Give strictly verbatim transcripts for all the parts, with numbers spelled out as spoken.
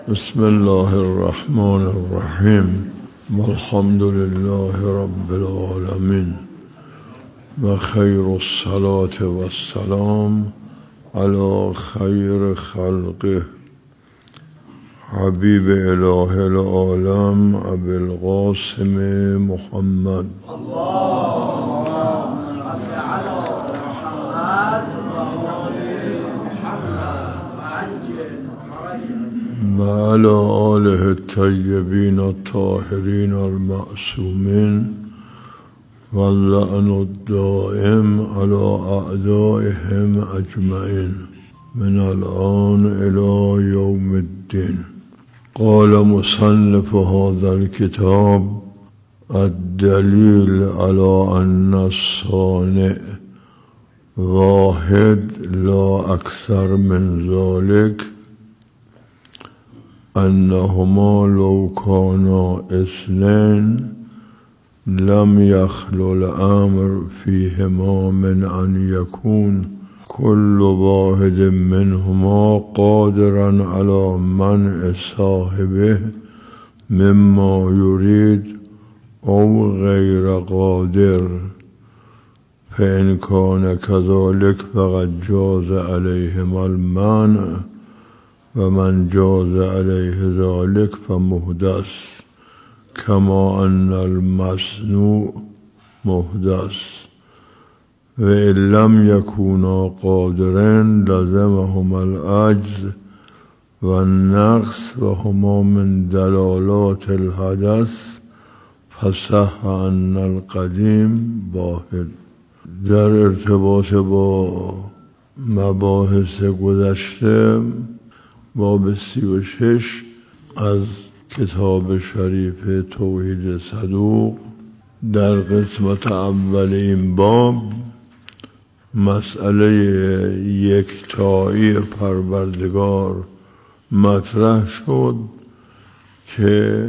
بسم الله الرحمن الرحیم والحمد لله رب العالمین و خیر الصلاة و السلام علی خیر خلقه حبیب اله العالم ابی القاسم محمد و علی آله الطیبین الطاهرین المعصومین واللعن الدائم على اعدائهم اجمعین من الآن الى یوم الدین. قال مصنف هذا الكتاب الدلیل على ان الصانع واحد لا اکثر من ذلك انهما لو كانا اثنين لم يخلو الامر فيهما من ان يكون كل واحد منهما قادرا على منع صاحبه مما يريد او غير قادر، فإن كان كذلك فقد جاز عليهما المنع و من جاز علیه ذلك فمحدث كما ان المصنوع محدث و ان لم يكونا قادرين لزمهما العجز و النقص و هما من دلالات الحدث فصح ان القدیم واحد. در ارتباط با مباحث گذشته باب سی و شش از کتاب شریف توحید صدوق در قسمت اول این باب مسئله یکتایی پروردگار مطرح شد که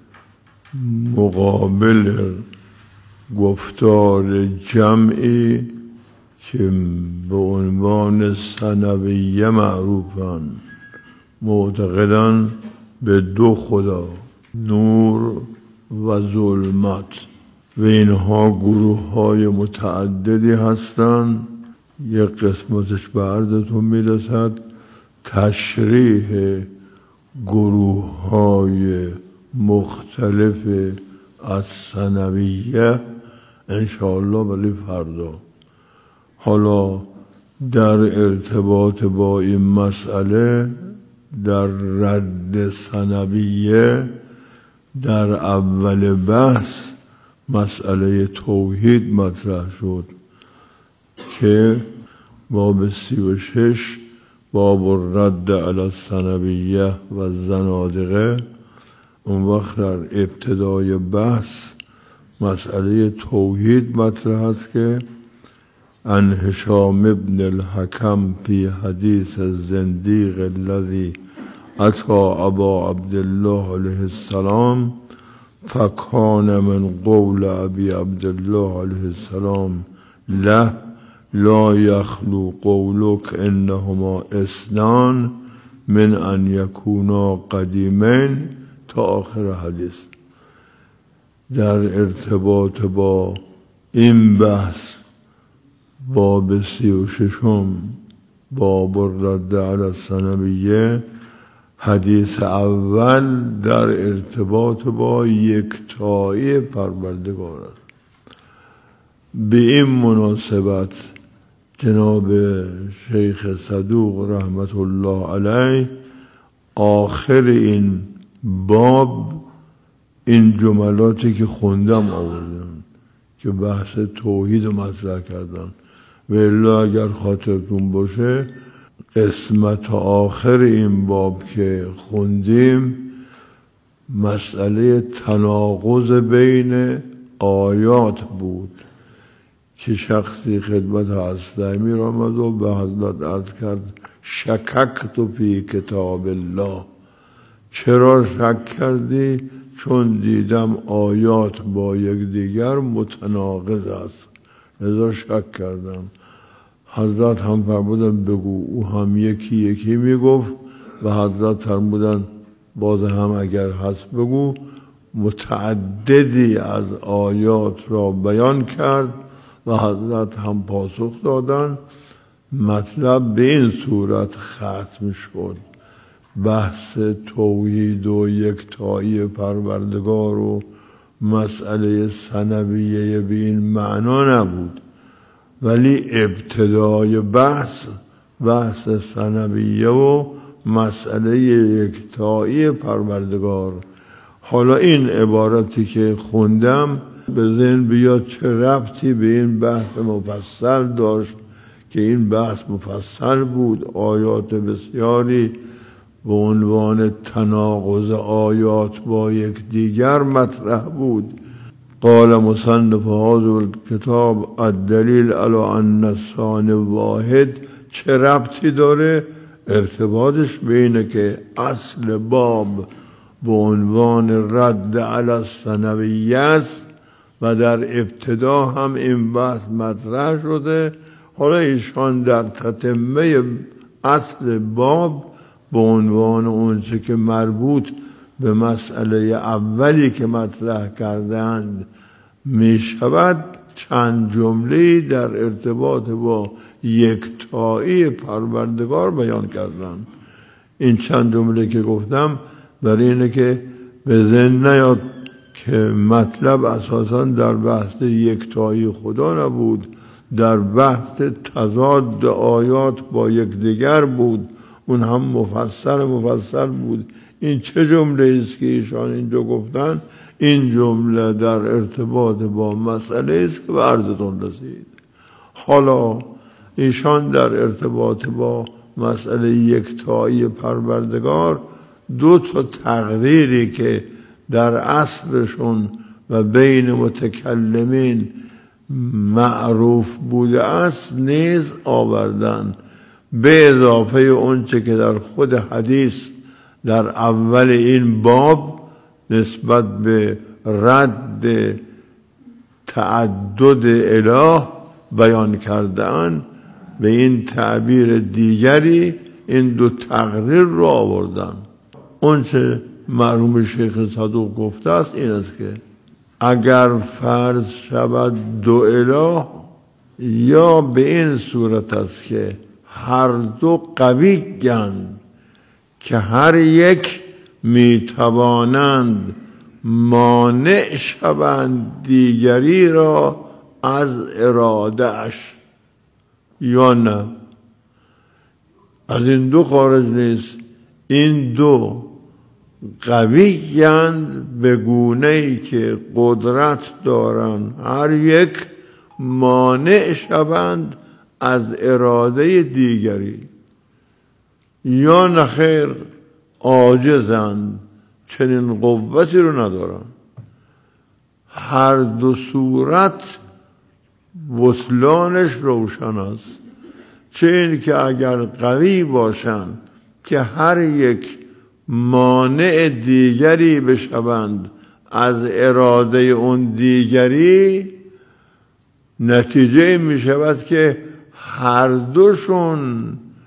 مقابل گفتار جمعی که به عنوان ثنویه معروفند، معتقدن به دو خدا، نور و ظلمت، و اینها گروه های متعددی هستند. یک قسمتش به عرضتون میرسد. تشریح گروه های مختلف از ثنویه انشاءالله ولی فردا. حالا در ارتباط با این مسئله در رد ثنویه در اول بحث مسئله توحید مطرح شد که باب سی و شش باب الرد علی الثنویه و زنادقه. اون وقت در ابتدای بحث مسئله توحید مطرح است که عن هشام ابن الحكم في حديث الزنديق الذي أتى أبا عبد الله عليه السلام فكان من قول أبي عبد الله عليه السلام له لا يخلو قولك إنهما اثنان من أن يكونا قديمين تا آخر حدیث. در ارتباط با این بحث باب سی و ششم باب الرد علی الثنویه حدیث اول در ارتباط با یکتایی پروردگار است. به این مناسبت جناب شیخ صدوق رحمت الله علیه آخر این باب این جملاتی که خوندم آوردن که بحث توحید رو مطرح کردن. و الا اگر خاطرتون باشه قسمت آخر این باب که خوندیم مسئله تناقض بین آیات بود که شخصی خدمت حضرت امیر آمد و به حضرت عرض کرد شککت فی کتاب الله. چرا شک کردی؟ چون دیدم آیات با یکدیگر متناقض است، لذا شک کردم. حضرت هم فرمودن بگو، او هم یکی یکی میگفت و حضرت فرمودن باز هم اگر هست بگو، متعددی از آیات را بیان کرد و حضرت هم پاسخ دادن. مطلب به این صورت ختم شد. بحث توحید و یکتایی پروردگار و مسئله ثنویه به این معنا نبود، ولی ابتدای بحث بحث ثنویه و مسئله یکتایی پروردگار. حالا این عبارتی که خوندم به ذهن بیاد چه ربطی به این بحث مفصل داشت که این بحث مفصل بود، آیات بسیاری به عنوان تناقض آیات با یک دیگر مطرح بود. قال مصنف هذا الكتاب الدلیل علی ان الثانی واحد. چه ربطی داره؟ ارتباطش بینه که اصل باب به عنوان رد علی الثنویه است و در ابتدا هم این بحث مطرح شده. حالا ایشان در تتمه اصل باب به عنوان اونچه که مربوط به مسئله اولی که مطرح کردند می شود چند جمله در ارتباط با یکتایی پروردگار بیان کردند. این چند جمله که گفتم برای اینه که به ذهن نیاد که مطلب اساساً در بحث یکتایی خدا نبود، در بحث تضاد آیات با یکدیگر بود، اون هم مفصل مفصل بود. این چه جمله است که ایشان اینجا گفتن؟ این جمله در ارتباط با مسئله است که به عرضتون رسید. حالا ایشان در ارتباط با مسئله یکتایی پروردگار دو تا تقریری که در اصلشون و بین متکلمین معروف بوده است نیز آوردن، به اضافه اونچه که در خود حدیث در اول این باب نسبت به رد تعدد اله بیان کردن، به این تعبیر دیگری این دو تقریر رو آوردن. اونچه مرحوم شیخ صدوق گفته است این است که اگر فرض شود دو اله، یا به این صورت است که هر دو قوی گند که هر یک می توانند مانع شوند دیگری را از اراده اش، یا نه از این دو خارج نیست. این دو قوی گند به گونه‌ای که قدرت دارند هر یک مانع شوند از اراده دیگری، یا نخیر عاجزند، چنین قوتی رو ندارن. هر دو صورت بطلانش روشن است. چه این که اگر قوی باشند که هر یک مانع دیگری بشوند از اراده اون دیگری، نتیجه می شود که هر دوشون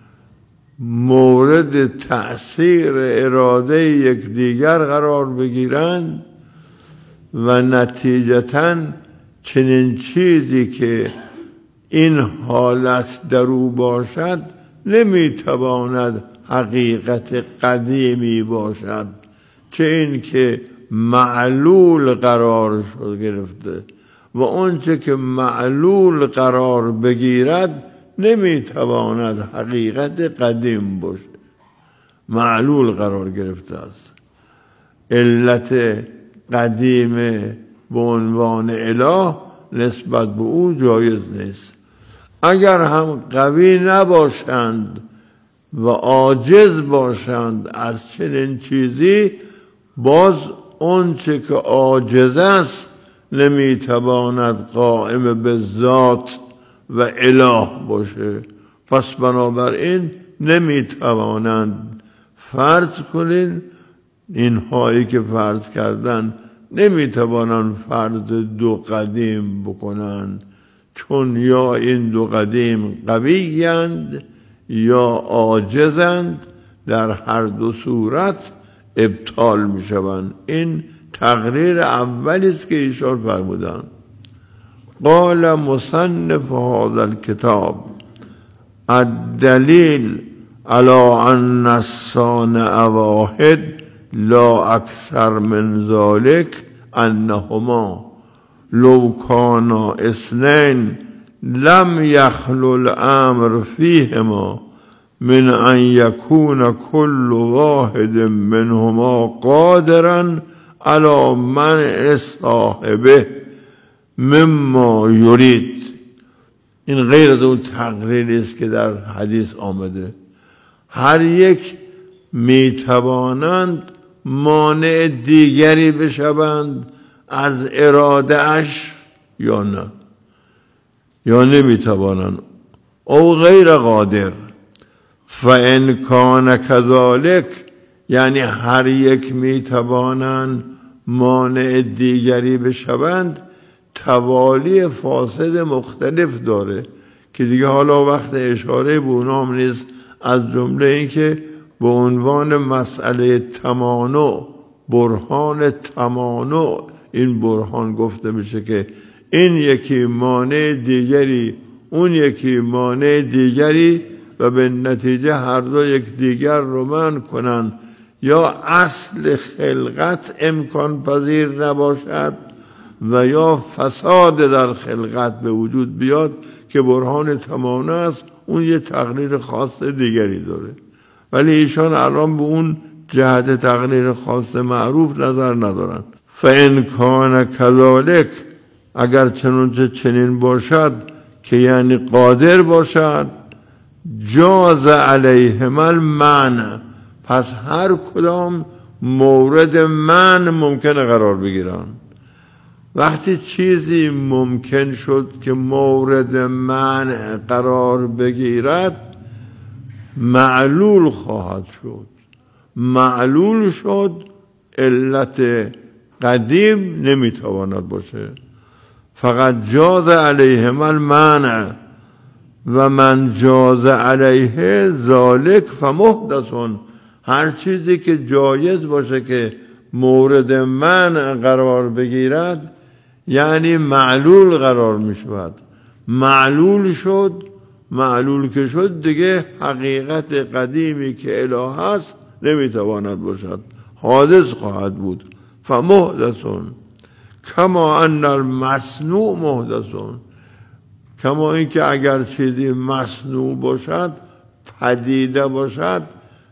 مورد تأثیر اراده یکدیگر قرار بگیرند و نتیجتاً چنین چیزی که این حالت در او باشد نمیتواند حقیقت قدیمی باشد، چه این که معلول قرار شد گرفته و اونچه که معلول قرار بگیرد نمیتواند حقیقت قدیم باشه. معلول قرار گرفته است. علت قدیم به عنوان اله نسبت به او جایز نیست. اگر هم قوی نباشند و عاجز باشند از چنین چیزی، باز اونچه که عاجز است نمیتواند قائم به ذات و اله باشه. پس بنابراین نمیتوانند فرض کنین، اینهایی که فرض کردن نمیتوانند فرض دو قدیم بکنن، چون یا این دو قدیم قویند یا عاجزند. در هر دو صورت ابطال می شوند. این تقریر اولی است که ایشان فرمودند. قال مصنف هذا الكتاب الدلیل على ان الصانع واحد لا اکثر من ذلك انهما لو كانا اثنين لم يخل الامر فيهما من ان يكون كل واحد منهما قادرا على منع صاحبه مما یرید. این غیر از اون تقریری است که در حدیث آمده. هر یک میتوانند مانع دیگری بشوند از اراده اش یا نه، یا نمیتوانند او غیر قادر. فان کان کذالک، یعنی هر یک میتوانند مانع دیگری بشوند، توالی فاسد مختلف داره که دیگه حالا وقت اشاره به اونام نیست. از جمله این که به عنوان مسئله تمانع، برهان تمانع، این برهان گفته میشه که این یکی مانع دیگری، اون یکی مانع دیگری و به نتیجه هر دو یک دیگر رو منع کنن، یا اصل خلقت امکان پذیر نباشد و یا فساد در خلقت به وجود بیاد که برهان تمانع است. اون یه تقریر خاص دیگری داره، ولی ایشان الان به اون جهت تقریر خاص معروف نظر ندارن. فان کان کذالک، اگر چنانچه چنین باشد که یعنی قادر باشد، جاز علیهم المنع، پس هر کدام مورد منع ممکنه قرار بگیرن. وقتی چیزی ممکن شد که مورد منع قرار بگیرد، معلول خواهد شد. معلول شد، علت قدیم نمیتواند باشه. فقط جاز علیهم المنع و من جاز علیه ذالک فمحدث. هر چیزی که جایز باشه که مورد منع قرار بگیرد، یعنی معلول قرار می شود. معلول شد، معلول که شد دیگه حقیقت قدیمی که اله است نمیتواند باشد، حادث خواهد بود. فمحدثون کما ان المصنوع محدثون، کما اینکه اگر چیزی مصنوع باشد، پدیده باشد،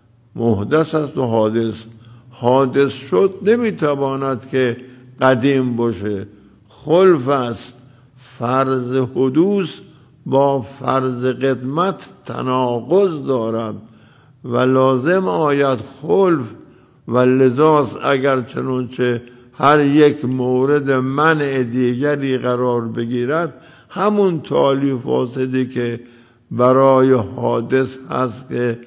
محدث است و حادث. حادث شد نمیتواند که قدیم باشه. خلف است. فرض حدوث با فرض قدمت تناقض دارد و لازم آید خلف، و لذاست اگر چنانچه هر یک مورد منع دیگری قرار بگیرد، همون تالی فاسدی که برای حادث هست که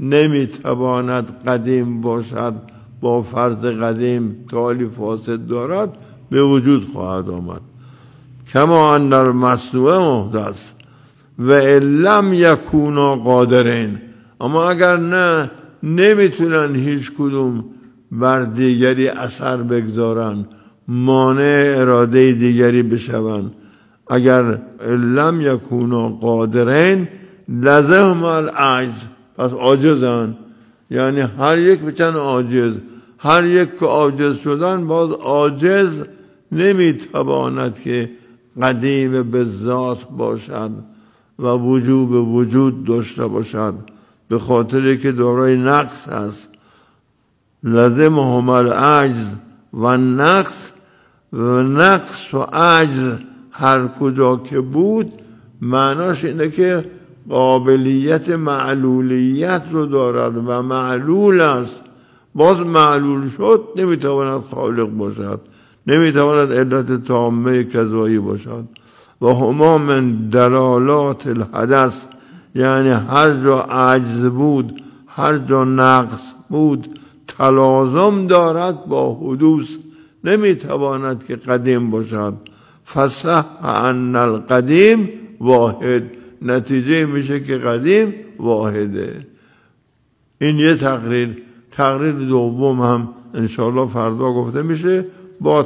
نمیتواند قدیم باشد، با فرض قدیم تالی فاسد دارد، به وجود خواهد آمد. کما ان المصنوع محدث و ان لم یکونا قادرین، اما اگر نه نمیتونن هیچ کدوم بر دیگری اثر بگذارن، مانع اراده دیگری بشون. اگر لم یکونا قادرین لزم العجز، پس عاجزن، یعنی هر یک بچن عاجز. هر یک که عاجز شدن، باز عاجز نمیتواند که قدیم به ذات باشد و وجوب وجود داشته باشد، به خاطر که دارای نقص است. لازم هم العجز و نقص، و نقص و عجز هر کجا که بود معناش اینه که قابلیت معلولیت رو دارد و معلول است. باز معلول شد نمیتواند خالق باشد، نمیتواند علت تامه کذایی باشد. و هما من دلالات الحدث، یعنی هر جا عجز بود، هر جا نقص بود، تلازم دارد با حدوث، نمیتواند که قدیم باشد. فصح ان القدیم واحد، نتیجه میشه که قدیم واحده. این یه تقریر. تقریر دوم هم انشاءالله فردا گفته میشه با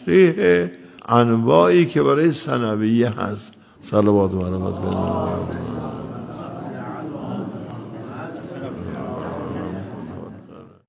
تشریح انواعی که برای ثانویه هست. صلوات و رحمت